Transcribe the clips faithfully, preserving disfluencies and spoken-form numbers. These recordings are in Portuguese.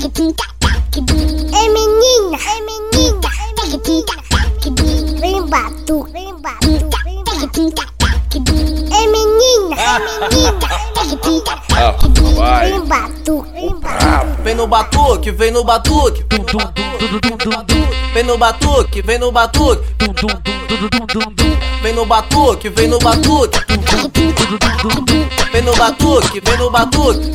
É menina, é menina, vem batu, vem batu, é menina, é menina, vem batu, vem batu. Vem no batuque, vem no batuque, vem no batuque, vem no batuque, vem no batuque, vem no batuque, vem no batuque, vem no batuque.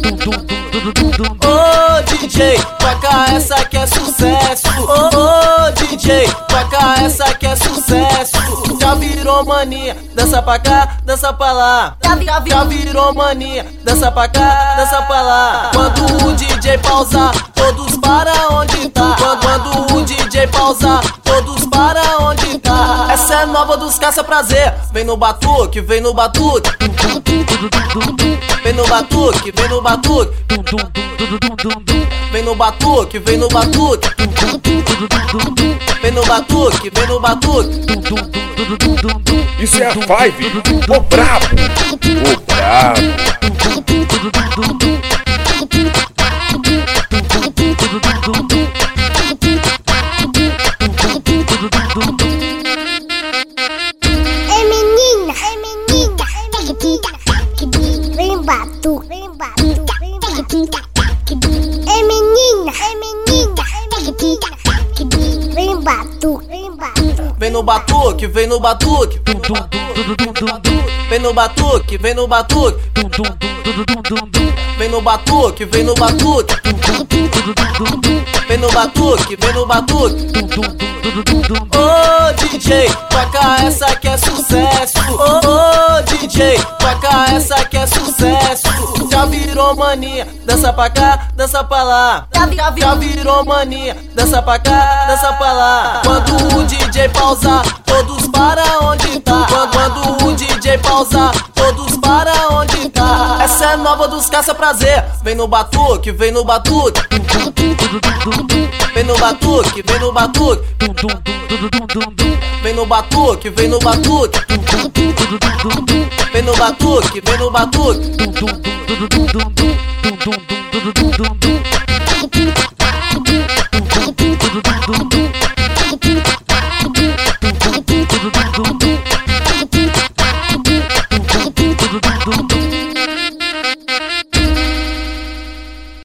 Ô D J, toca essa que é sucesso. Ô ô D J, toca essa que é sucesso. Já virou mania, dança pra cá, dança pra lá. Já, já virou mania, dança pra cá, dança pra lá. Quando o D J pausar, todos para onde tá. Quando, quando o D J pausar, todos para onde tá. Essa é nova dos caça prazer. Vem no batuque, vem no batuque, vem no batuque, vem no batuque, vem no batuque, vem no batuque, vem no batuque, vem no batuque. Isso é a Five, o brabo, o brabo. É menina, é menina, vem batu, vem batu, vem batu. É menina, é menina, vem batu, vem batu. Vem no batuque, vem no batuque, vem no batuque, vem no batuque, vem no batuque, vem no batuque, vem no batuque, vem no batuque. Ô D J, toca essa que é sucesso. Ô ô D J, toca essa que é sucesso. Já virou mania, dança pra cá, dança pra lá. Já, já virou mania, dança pra cá, dança pra lá. Quando o D J pausar, todos para onde tá. Quando, quando o D J pausar, todos para onde tá. Essa é nova dos caça prazer. Vem no batuque, vem no batuque, vem no batuque, vem no batuque, vem no batuque, vem no batuque, vem no batuque, vem no batuque. Dum dum dum dum dum dum dum.